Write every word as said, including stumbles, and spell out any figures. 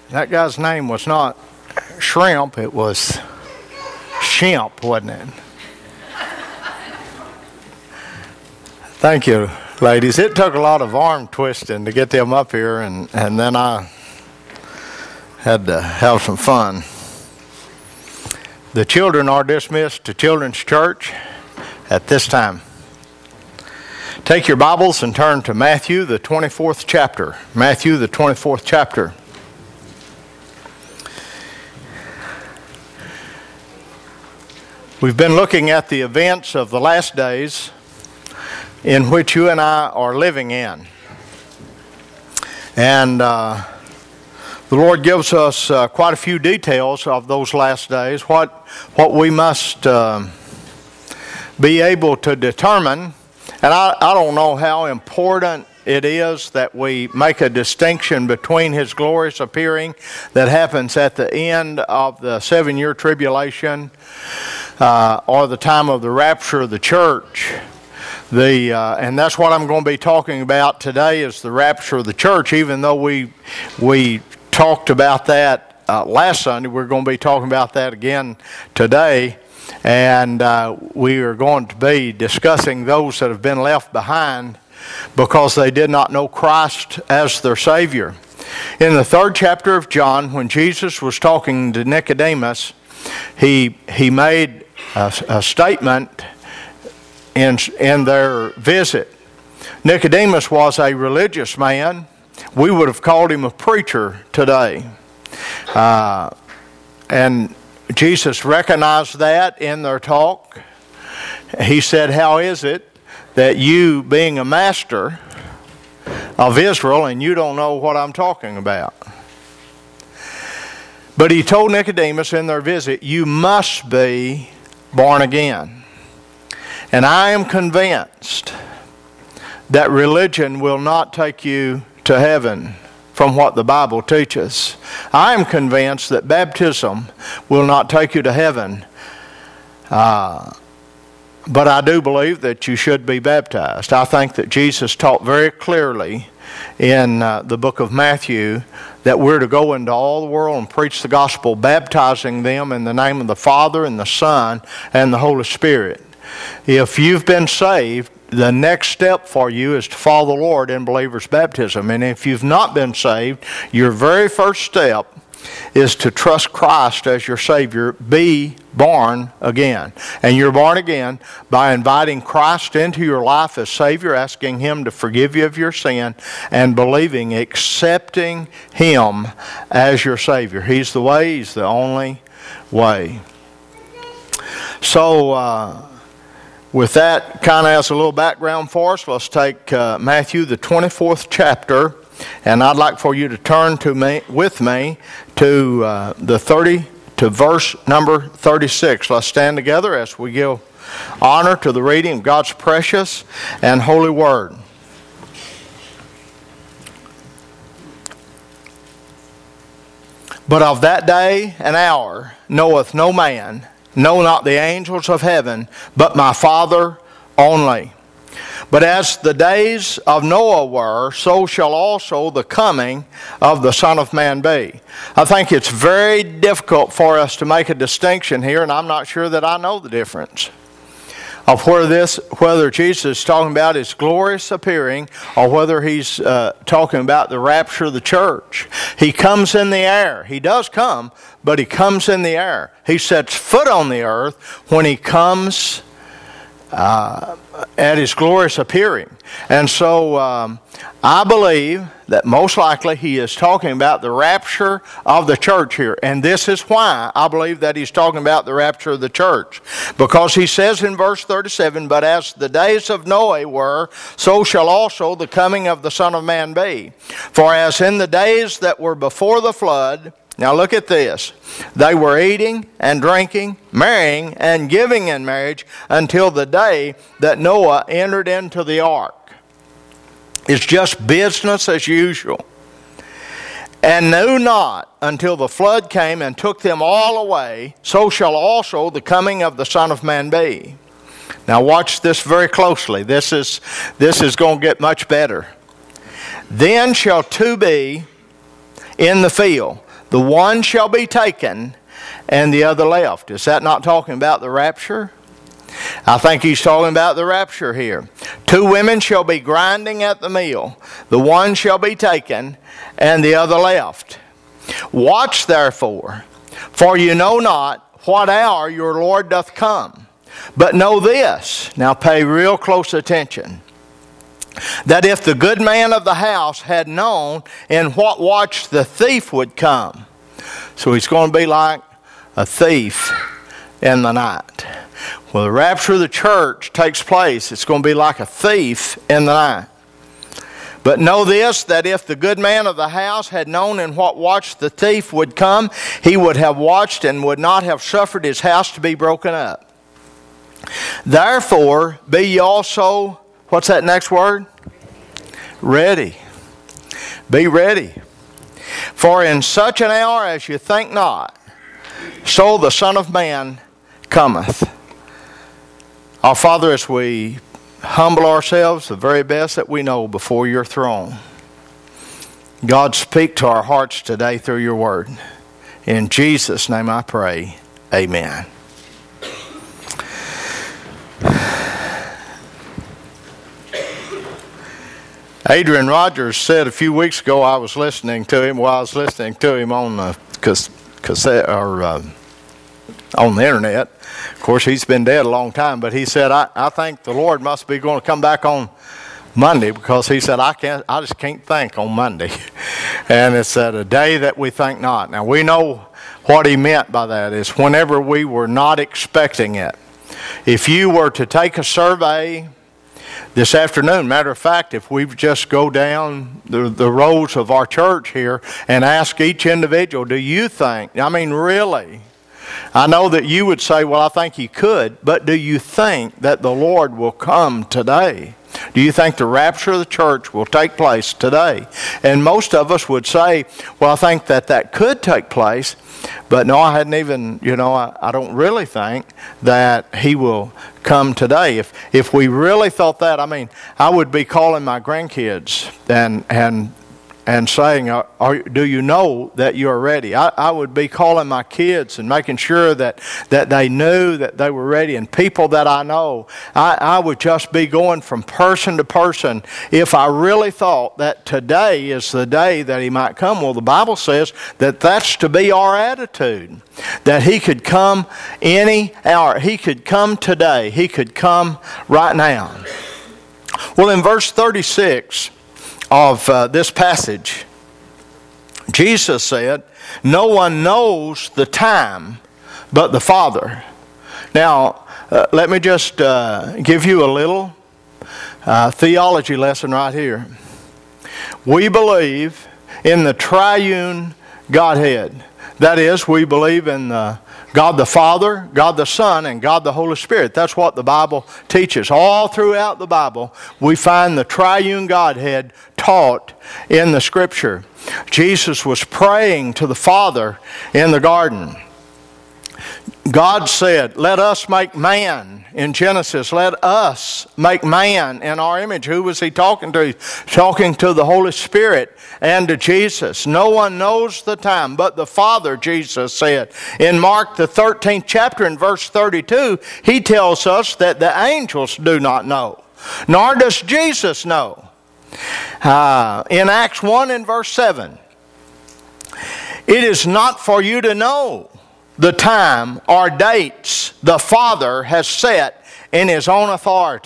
That guy's name was not Shrimp, it was Shimp, wasn't it? Thank you, ladies. It took a lot of arm twisting to get them up here, and, and then I had to have some fun. The children are dismissed to Children's Church at this time. Take your Bibles and turn to Matthew, the twenty-fourth chapter. Matthew, the twenty-fourth chapter. We've been looking at the events of the last days in which you and I are living in. And uh, the Lord gives us uh, quite a few details of those last days, what, what we must uh, be able to determine. And I, I don't know how important it is that we make a distinction between His glorious appearing that happens at the end of the seven-year tribulation uh, or the time of the rapture of the church. The uh, and that's what I'm going to be talking about today is the rapture of the church. Even though we we talked about that uh, last Sunday, we're going to be talking about that again today. And uh, we are going to be discussing those that have been left behind because they did not know Christ as their Savior. In the third chapter of John, when Jesus was talking to Nicodemus, he he made a, a statement in, in their visit. Nicodemus was a religious man. We would have called him a preacher today. Uh, and Jesus recognized that in their talk. He said, "How is it that you, being a master of Israel, and you don't know what I'm talking about?" But he told Nicodemus in their visit, "You must be born again." And I am convinced that religion will not take you to heaven from what the Bible teaches. I am convinced that baptism will not take you to heaven. Uh, but I do believe that you should be baptized. I think that Jesus taught very clearly in uh, the book of Matthew that we're to go into all the world and preach the gospel, baptizing them in the name of the Father and the Son and the Holy Spirit. If you've been saved, the next step for you is to follow the Lord in believer's baptism. And if you've not been saved, your very first step is to trust Christ as your Savior, be born again. And you're born again by inviting Christ into your life as Savior, asking Him to forgive you of your sin, and believing, accepting Him as your Savior. He's the way, He's the only way. So, uh, with that kind of as a little background for us, let's take uh, Matthew, the twenty-fourth chapter, and I'd like for you to turn to me with me to uh, the thirty to verse number thirty-six. Let's stand together as we give honor to the reading of God's precious and holy word. "But of that day and hour knoweth no man, no, not the angels of heaven, but my Father only. But as the days of Noah were, so shall also the coming of the Son of Man be." I think it's very difficult for us to make a distinction here, and I'm not sure that I know the difference of where this, whether Jesus is talking about His glorious appearing or whether He's uh, talking about the rapture of the church. He comes in the air. He does come, but He comes in the air. He sets foot on the earth when He comes uh, at His glorious appearing. And so um, I believe that most likely He is talking about the rapture of the church here. And this is why I believe that He's talking about the rapture of the church. Because He says in verse thirty-seven, "But as the days of Noah were, so shall also the coming of the Son of Man be. For as in the days that were before the flood," now look at this, "they were eating and drinking, marrying and giving in marriage until the day that Noah entered into the ark." It's just business as usual. "And knew not until the flood came and took them all away, so shall also the coming of the Son of Man be." Now watch this very closely. This is, this is going to get much better. "Then shall two be in the field, the one shall be taken and the other left. Is that not talking about the rapture? I think he's talking about the rapture here. Two women shall be grinding at the mill. The one shall be taken and the other left. Watch therefore, for you know not what hour your Lord doth come. But know this, now pay real close attention, that if the good man of the house had known in what watch the thief would come. So he's going to be like a thief in the night. When the rapture of the church takes place, it's going to be like a thief in the night. But know this, that if the good man of the house had known in what watch the thief would come, he would have watched and would not have suffered his house to be broken up. Therefore, be ye also, what's that next word? Ready. Be ready. For in such an hour as you think not, so the Son of Man cometh. Our Father, as we humble ourselves the very best that we know before your throne, God, speak to our hearts today through your word. In Jesus' name I pray, amen. Adrian Rogers said a few weeks ago, I was listening to him while I was listening to him on the cassette or uh, on the internet. Of course, he's been dead a long time, but he said, I, I think the Lord must be going to come back on Monday, because he said, I can't, I just can't think on Monday. And it's at a day that we think not. Now, we know what he meant by that is whenever we were not expecting it. If you were to take a survey this afternoon, matter of fact, if we just go down the, the rows of our church here and ask each individual, do you think, I mean, really, I know that you would say, well, I think he could, but do you think that the Lord will come today? Do you think the rapture of the church will take place today? And most of us would say, well, I think that that could take place, but no, I hadn't even, you know, I, I don't really think that he will come today. If if we really thought that, I mean, I would be calling my grandkids and and and saying, are, are, do you know that you're ready? I, I would be calling my kids and making sure that, that they knew that they were ready. And people that I know, I, I would just be going from person to person if I really thought that today is the day that he might come. Well, the Bible says that that's to be our attitude, that he could come any hour. He could come today. He could come right now. Well, in verse thirty-six of uh, this passage, Jesus said, no one knows the time but the Father. Now, uh, let me just uh, give you a little uh, theology lesson right here. We believe in the triune Godhead. That is, we believe in the God the Father, God the Son, and God the Holy Spirit. That's what the Bible teaches. All throughout the Bible, we find the triune Godhead taught in the Scripture. Jesus was praying to the Father in the garden. God said, let us make man in Genesis. Let us make man in our image. Who was he talking to? Talking to the Holy Spirit and to Jesus. No one knows the time but the Father, Jesus said. In Mark the thirteenth chapter in verse thirty-two, he tells us that the angels do not know, nor does Jesus know. Uh, in Acts one in verse seven, it is not for you to know the time or dates the Father has set in his own authority.